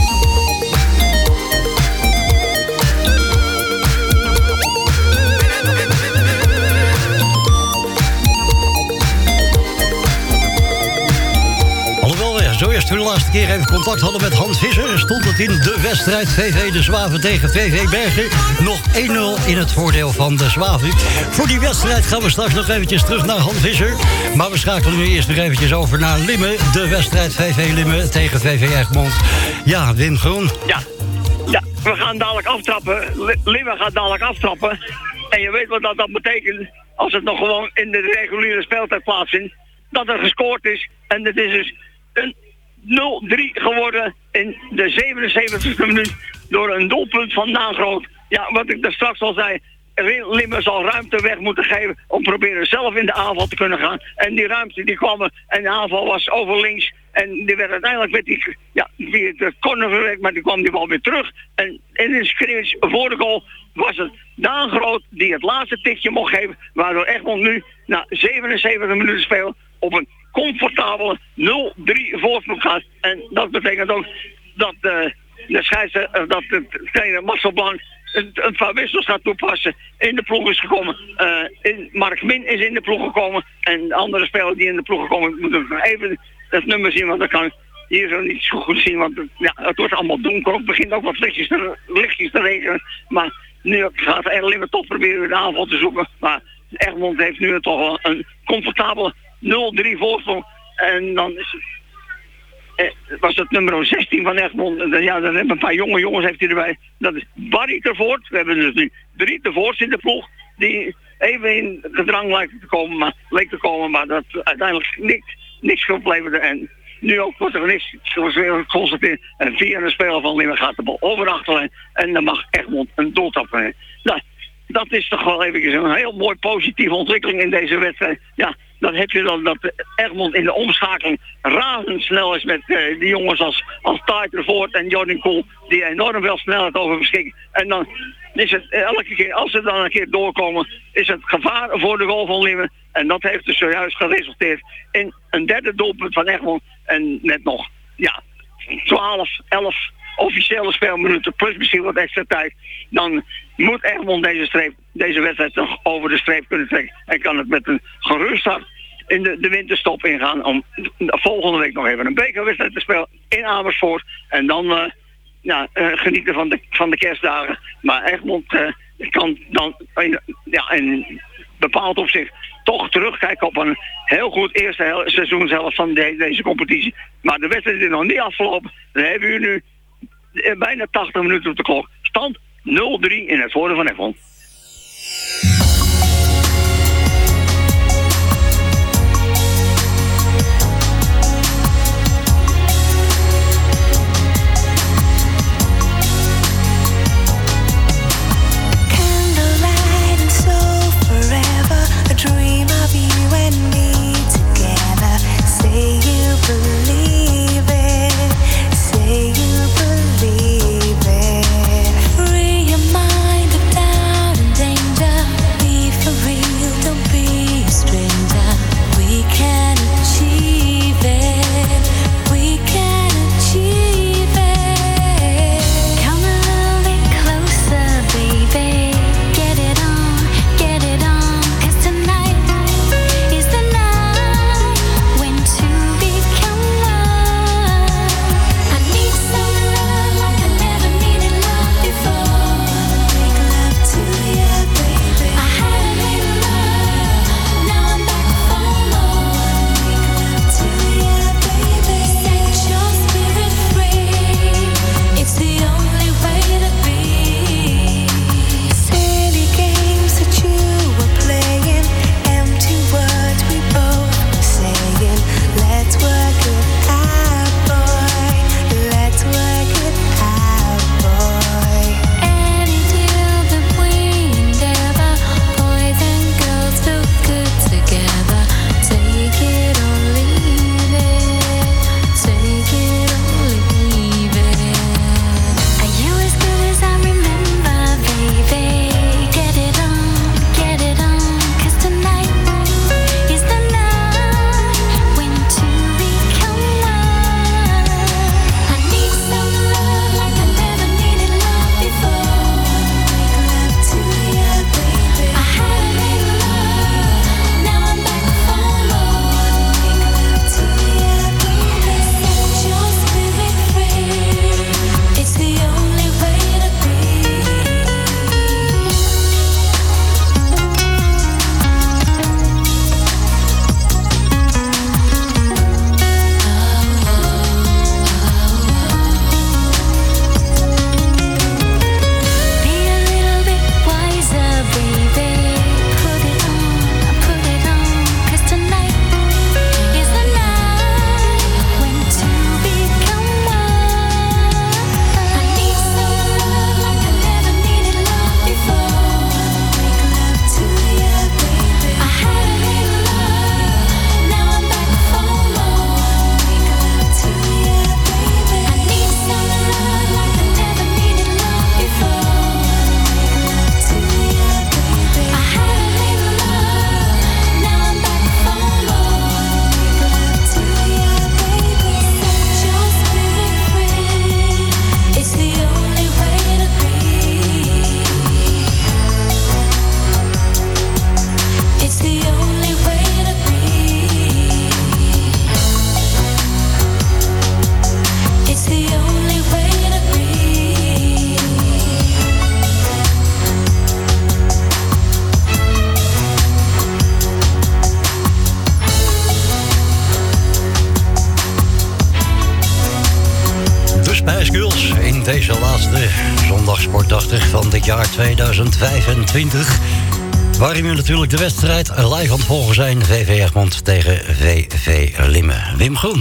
Speaker 7: Alhoewel we zojuist voor de laatste keer even contact hadden met Hans Visser, stond het in de wedstrijd V V De Zwaven tegen V V Bergen nog één nul in het voordeel van de Zwaven. Voor die wedstrijd gaan we straks nog eventjes terug naar Hans Visser. Maar we schakelen nu eerst nog eventjes over naar Limmen. De wedstrijd V V Limmen tegen V V Egmond. Ja, Wim Groen.
Speaker 11: Ja. Ja, we gaan dadelijk aftrappen. Li- Limmen gaat dadelijk aftrappen. En je weet wat dat, dat betekent als het nog gewoon in de reguliere speeltijd plaatsvindt. Dat er gescoord is. En het is dus een nul drie geworden in de zevenenzeventigste minuut door een doelpunt van Naangroot. Ja, wat ik daar straks al zei. Limmen zal ruimte weg moeten geven om proberen zelf in de aanval te kunnen gaan. En die ruimte die kwam er en de aanval was over links. En die werd uiteindelijk met die, ja, via de corner verwerkt, maar die kwam die bal weer terug. En in de scrimmage voor de goal was het Daan Groot die het laatste tikje mocht geven. Waardoor Egmond nu na zevenenzeventig minuten spelen op een comfortabele nul drie voorsprong gaat. En dat betekent ook dat uh, de scheidsrechter, dat de trainer Marcel Blanc een, een paar wissels gaat toepassen. In de ploeg is gekomen. Uh, in, Mark Min is in de ploeg gekomen. En de andere spelers die in de ploeg gekomen, moeten nog even dat nummer zien, want dat kan hier zo niet zo goed zien. Want ja, het wordt allemaal donker. Het begint ook wat lichtjes te, lichtjes te regenen. Maar nu gaat er alleen maar toch proberen weer de aanval te zoeken. Maar Egmond heeft nu toch wel een comfortabele nul drie voorsprong. En dan is het, eh, was het nummer zestien van Egmond. Ja, dan hebben een paar jonge jongens heeft hij erbij. Dat is Barry Tervoort. We hebben dus nu drie Tervoorts in de ploeg. Die even in gedrang lijken te komen, maar, leek te komen, maar dat uiteindelijk niks, niks geopleverde. En nu ook wordt er niks geconstateerd. En via een speler van Limmen gaat de bal over de achterlijn. En dan mag Egmond een doeltrap nemen. Nou, dat is toch wel even een heel mooi positieve ontwikkeling in deze wedstrijd. Ja, dan heb je dan dat Egmond in de omschakeling razendsnel is met uh, die jongens als, als Ty Tervoort en Jordan Kool, die enorm veel snelheid over beschikken. En dan is het elke keer, als ze dan een keer doorkomen, is het gevaar voor de goal van Limmen. En dat heeft dus zojuist geresulteerd in een derde doelpunt van Egmond. En net nog, ja, twaalf, elf officiële speelminuten plus misschien wat extra tijd. Dan moet Egmond deze, streep, deze wedstrijd nog over de streep kunnen trekken. En kan het met een gerust hart in de, de winterstop ingaan om volgende week nog even een bekerwedstrijd te spelen in Amersfoort. En dan uh, ja, uh, genieten van de, van de kerstdagen. Maar Egmond uh, kan dan in, ja, in bepaald opzicht toch terugkijken op een heel goed eerste heel, seizoen zelf van de, deze competitie. Maar de wedstrijd is nog niet afgelopen. Dan hebben we nu uh, bijna tachtig minuten op de klok. Stand nul drie in het voordeel van Egmond.
Speaker 7: Deze laatste zondagsportdagdag van dit jaar tweeduizend vijfentwintig. Waarin we natuurlijk de wedstrijd live aan het volgen zijn. V V Egmond tegen V V Limmen. Wim Groen.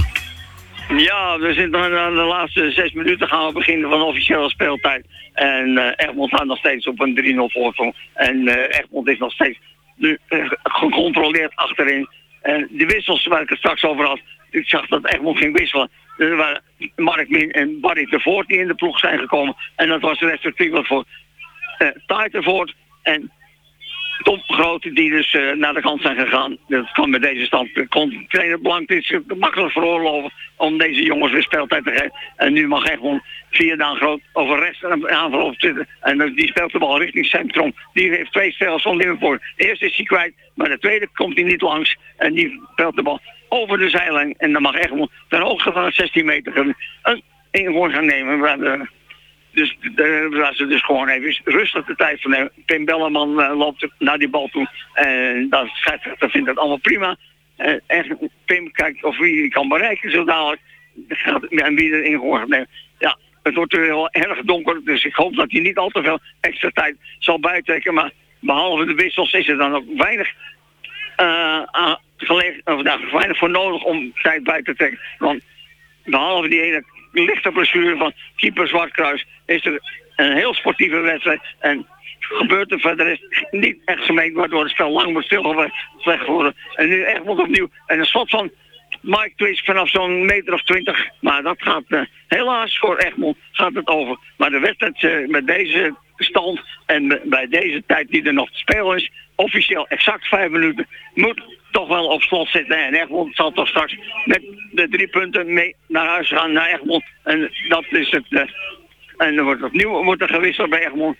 Speaker 11: Ja, we zitten aan de laatste zes minuten gaan we beginnen van de officiële speeltijd. En uh, Egmond staat nog steeds op een drie nul voorsprong. En uh, Egmond is nog steeds nu, uh, gecontroleerd achterin. En de wissels waar ik het straks over had. Ik zag dat Egmond ging wisselen. Er waren Mark Min en Barry Tervoort die in de ploeg zijn gekomen. En dat was respectievelijk voor uh, Taai Tervoort en Tom Groot die dus uh, naar de kant zijn gegaan. Dat kan met deze stand. Kon trainer Blank is makkelijk veroorloven om deze jongens weer speeltijd te geven. En nu mag Egmond via Daan Groot over rechts en aanval op zitten. En uh, die speelt de bal richting Centrum. Die heeft twee spelers van Liverpool. De eerste is hij kwijt, maar de tweede komt hij niet langs. En die speelt de bal over de zijlijn. En dan mag Egmond ten hoogte van het zestien meter een ingooi gaan nemen. Waar de Dus daar was het dus gewoon even rustig de tijd van nemen. Pim Belleman uh, loopt naar die bal toe. En dat scheidsrechter vindt het allemaal prima. Uh, en Pim kijkt of wie die kan bereiken zo dadelijk. En wie erin gaat nemen. Ja, het wordt heel erg donker. Dus ik hoop dat hij niet al te veel extra tijd zal bijtrekken. Maar behalve de wissels is er dan ook weinig, uh, uh, gelegen, of, nou, weinig voor nodig om tijd bij te trekken. Want behalve die ene lichte blessure van keeper Zwartkruis is er een heel sportieve wedstrijd. En gebeurt er verder niet echt gemeen, waardoor het spel lang moet stilgelegd worden. En nu Egmond opnieuw. En een slot van Mike Twist vanaf zo'n meter of twintig. Maar dat gaat uh, helaas voor Egmond gaat het over. Maar de wedstrijd uh, met deze stand en uh, bij deze tijd die er nog te spelen is, officieel exact vijf minuten, moet toch wel op slot zitten. En Egmond zal toch straks met de drie punten mee naar huis gaan naar Egmond. En dat is het. Uh, en er wordt opnieuw wordt er gewisseld bij Egmond.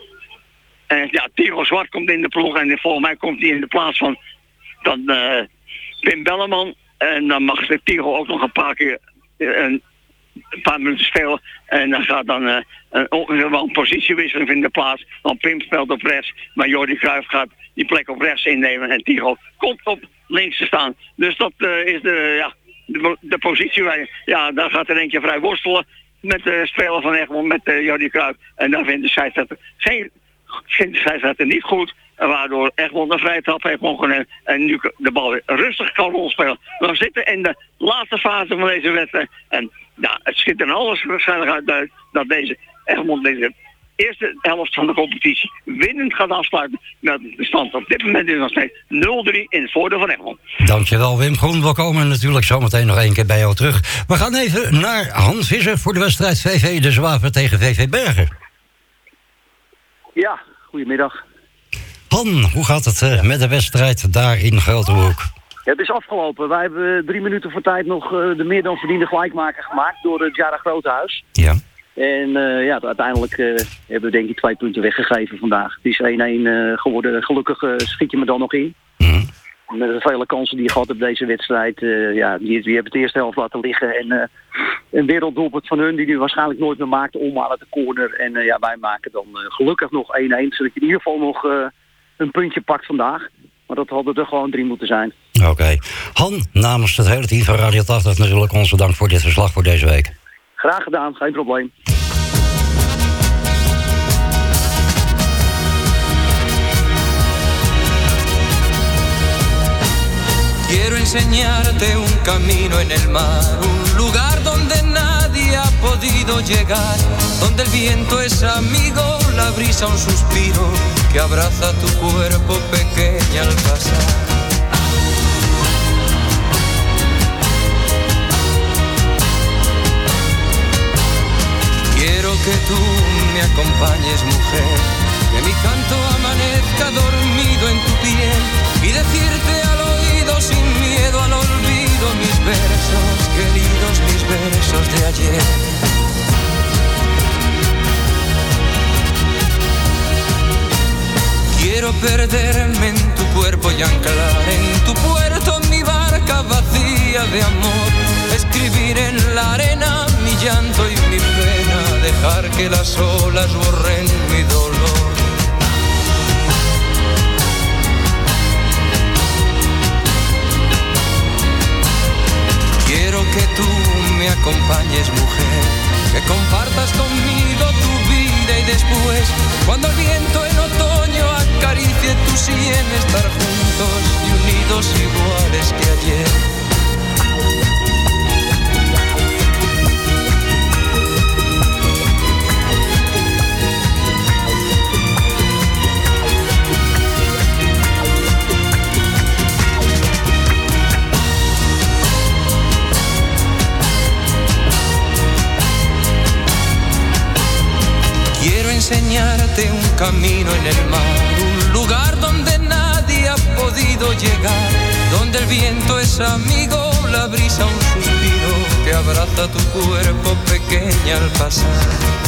Speaker 11: En ja, Tigo Zwart komt in de ploeg en volgens mij komt hij in de plaats van, van uh, Pim Belleman. En dan mag de Tigo ook nog een paar keer uh, een, een paar minuten spelen. En dan gaat dan uh, een, een, een positiewisseling in de plaats. Want Pim speelt op rechts, maar Jordi Cruijff gaat die plek op rechts innemen. En Tigo komt op links te staan. Dus dat uh, is de, ja, de, de positie waar je, ja, daar gaat er eentje vrij worstelen met de speler van Egmond, met uh, Jordi Cruijff. En dan vindt de scheidsrechter geen... vindt de scheidsrechter niet goed, waardoor Egmond een vrije trap heeft mogen nemen en nu de bal weer rustig kan rolspelen. We zitten in de laatste fase van deze wedstrijd en ja, het schiet er alles waarschijnlijk uit dat deze Egmond deze eerste helft van de competitie winnend gaat afsluiten. Met de stand op dit moment is nog steeds nul drie in het voordeel van Egmond.
Speaker 7: Dankjewel Wim Groen, we komen natuurlijk zometeen nog één keer bij jou terug. We gaan even naar Han Visser voor de wedstrijd V V De Zwaver tegen V V Bergen.
Speaker 13: Ja, goedemiddag.
Speaker 7: Han, hoe gaat het uh, met de wedstrijd daar in Grootehoek?
Speaker 13: Ja, het is afgelopen. Wij hebben drie minuten voor tijd nog uh, de meer dan verdiende gelijkmaker gemaakt door het Jara Groothuis.
Speaker 7: Ja.
Speaker 13: En uh, ja, uiteindelijk uh, hebben we denk ik twee punten weggegeven vandaag. Het is één-één uh, geworden. Gelukkig uh, schiet je me dan nog in. Mm. Met de vele kansen die je gehad hebt deze wedstrijd. Uh, ja, die, die hebben het eerste helft laten liggen. En uh, een werelddoelpunt van hun die nu waarschijnlijk nooit meer maakt. Omhalen de corner. En uh, ja, wij maken dan uh, gelukkig nog één-één. Zodat je in ieder geval nog uh, een puntje pakt vandaag. Maar dat hadden er gewoon drie moeten zijn.
Speaker 7: Oké. Okay. Han, namens het hele team van Radio tachtig natuurlijk onze dank voor dit verslag voor deze week.
Speaker 13: Graag gedaan, geen probleem.
Speaker 14: Quiero enseñarte un camino en el mar, un lugar donde nadie ha podido llegar, donde el viento es amigo, la brisa un suspiro que abraza tu cuerpo pequeña al pasar. Quiero que tú me acompañes, mujer, que mi canto amanezca dormido en tu piel y decirte al oído sin miedo al olvido mis versos, queridos mis versos de ayer. Quiero perderme en tu cuerpo y anclar en tu puerto mi barca vacía de amor, escribir en la arena mi llanto y mi pena, dejar que las olas borren mi dolor. Quiero que tú me acompañes, mujer, que compartas conmigo tu vida y después, cuando el viento en otoño acaricie tu sien, estar juntos y unidos iguales que ayer. Enseñarte un camino en el mar, un lugar donde nadie ha podido llegar, donde el viento es amigo, la brisa un suspiro que abraza tu cuerpo pequeña al pasar.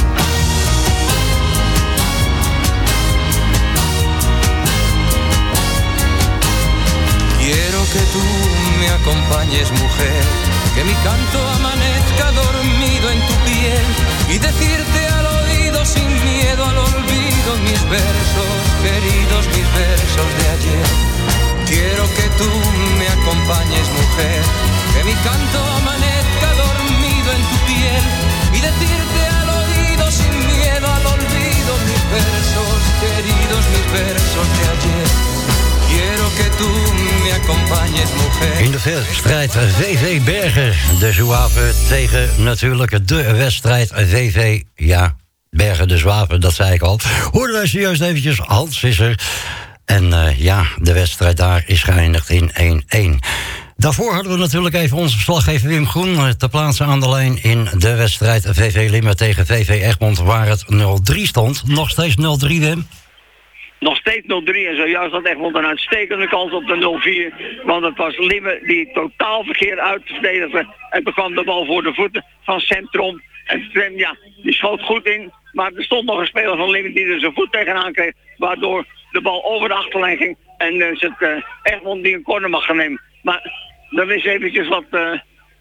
Speaker 14: Quiero que tú me acompañes, mujer, que mi canto amanezca dormido en tu piel y decirte al oído oído sin miedo al olvido mis versos, queridos mis versos de ayer. Quiero que tú me acompañes, mujer, que mi canto amanezca dormido en tu piel y decirte al oído sin miedo al olvido mis versos, queridos mis versos de ayer. Quiero que tú me acompañes, mujer.
Speaker 7: In de wedstrijd V V Bergen, de Zouaven tegen natuurlijk de wedstrijd V V, ja, Bergen de Zouaven, dat zei ik al. Hoorden wij zojuist eventjes Hans Visser. En uh, ja, de wedstrijd daar is geëindigd in één één. Daarvoor hadden we natuurlijk even onze verslaggever Wim Groen te plaatsen aan de lijn in de wedstrijd V V Limmen tegen V V Egmond, waar het nul drie stond. Nog steeds nul drie, Wim?
Speaker 11: Nog steeds nul drie en zojuist had Egmond een uitstekende kans op de nul vier. Want het was Limmen die totaal verkeerd uitverdedigde. En toen kwam de bal voor de voeten van Centrom. En Trem, ja, die schoot goed in. Maar er stond nog een speler van Limmen die er zijn voet tegenaan kreeg. Waardoor de bal over de achterlijn ging. En uh, is het uh, Egmond die een corner mag gaan nemen. Maar er is eventjes wat... Uh,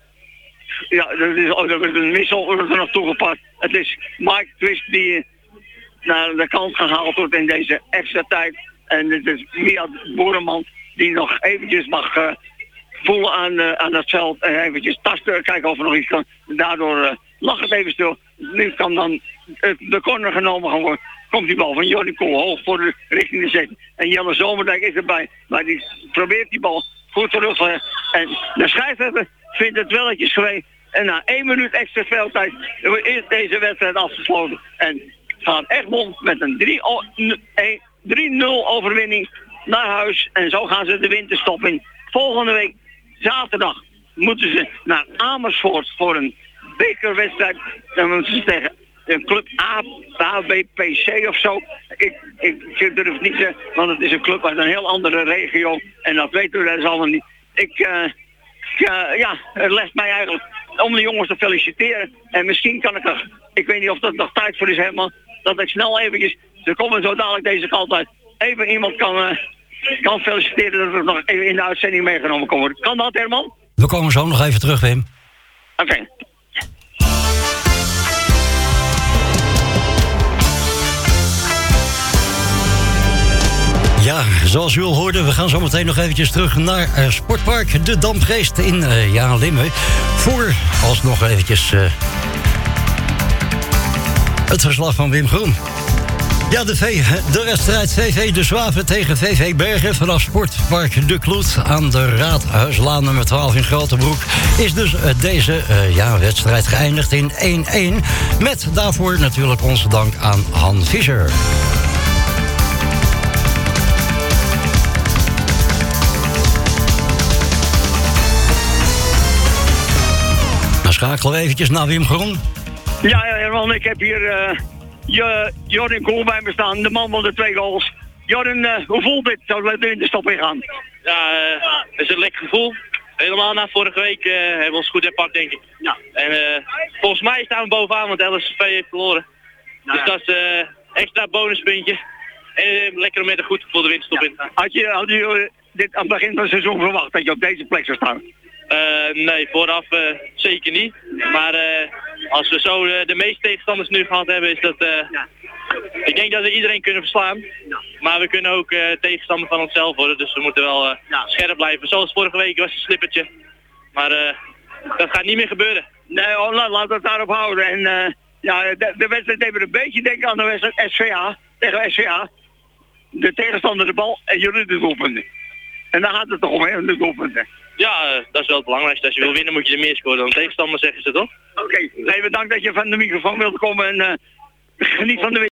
Speaker 11: ja, er is, oh, er is een wissel er nog toegepast. Het is Mike Twist die... Uh, naar de kant gehaald wordt in deze extra tijd. En het is Mia Boereman die nog eventjes mag uh, voelen aan, uh, aan het veld. En eventjes tasten, kijken of er nog iets kan. Daardoor uh, lag het even stil. Nu kan dan uh, de corner genomen gaan worden. Komt die bal van Jordi Kool hoog voor de richting de zestien. En Jelle Zomerdijk is erbij. Maar die probeert die bal goed terug te leggen. En de scheidsrechter vindt het welletjes geweest. En na één minuut extra speeltijd is deze wedstrijd afgesloten. En gaat Egmond met een drie nul overwinning naar huis. En zo gaan ze de winterstop in. Volgende week, zaterdag, moeten ze naar Amersfoort voor een bekerwedstrijd. Dan moeten ze tegen een club A B P C of zo. Ik, ik, ik durf het niet te zeggen, want het is een club uit een heel andere regio. En dat weten we dus allemaal niet. Ik, uh, uh, ja, het legt mij eigenlijk om de jongens te feliciteren. En misschien kan ik er, ik weet niet of dat nog tijd voor is helemaal, dat ik snel eventjes, ze komen zo dadelijk deze kant uit, even iemand kan, uh, kan feliciteren dat het nog even in de uitzending meegenomen kan worden. Kan dat, Herman?
Speaker 7: We komen zo nog even terug, Wim.
Speaker 11: Oké. Okay.
Speaker 7: Ja, zoals u al hoorde, we gaan zo meteen nog eventjes terug naar uh, Sportpark De Damgeest in uh, ja, Limmen. Voor alsnog eventjes uh, het verslag van Wim Groen. Ja, de, v, de wedstrijd V V De Zouaven tegen V V Bergen vanaf Sportpark De Kloet aan de Raadhuislaan nummer twaalf in Grotebroek is dus uh, deze uh, ja, wedstrijd geëindigd in één één. Met daarvoor natuurlijk onze dank aan Han Visser. Schakelen we eventjes naar Wim Groen.
Speaker 11: Ja, ja, Herman, ik heb hier uh, je, Jordan Kool bij me staan, de man van de twee goals. Jordan, uh, hoe voelt dit? Zou het in de stop ingaan?
Speaker 15: Ja, uh, het is een lekker gevoel. Helemaal na vorige week uh, hebben we ons goed herpakt, denk ik. Ja. En uh, volgens mij staan we bovenaan, want L S V heeft verloren. Nou, dus ja. Dat is uh, extra bonuspuntje. En uh, lekker om met een goed gevoel de winterstop ja. in.
Speaker 11: Had je, had je uh, dit aan het begin van het seizoen verwacht dat je op deze plek zou staan?
Speaker 15: Uh, nee, vooraf uh, zeker niet. Maar uh, als we zo uh, de meeste tegenstanders nu gehad hebben, is dat... Uh, ja. Ik denk dat we iedereen kunnen verslaan. Ja. Maar we kunnen ook uh, tegenstander van onszelf worden. Dus we moeten wel uh, ja. scherp blijven. Zoals vorige week was het een slippertje. Maar uh, dat gaat niet meer gebeuren.
Speaker 11: Nee, oh, laten laat we het daarop houden. En uh, ja, de, de wedstrijd deed me een beetje denken aan de wedstrijd S V A. Tegen S V A. De tegenstander de bal en jullie de doelpunten. En daar gaat het toch om, hè, de doelpunten.
Speaker 15: Ja, uh, dat is wel het belangrijkste. Als je wil winnen moet je er meer scoren dan de tegenstander, zeggen ze toch?
Speaker 11: Oké, okay. Bedankt dat je van de microfoon wilde komen en uh, geniet van de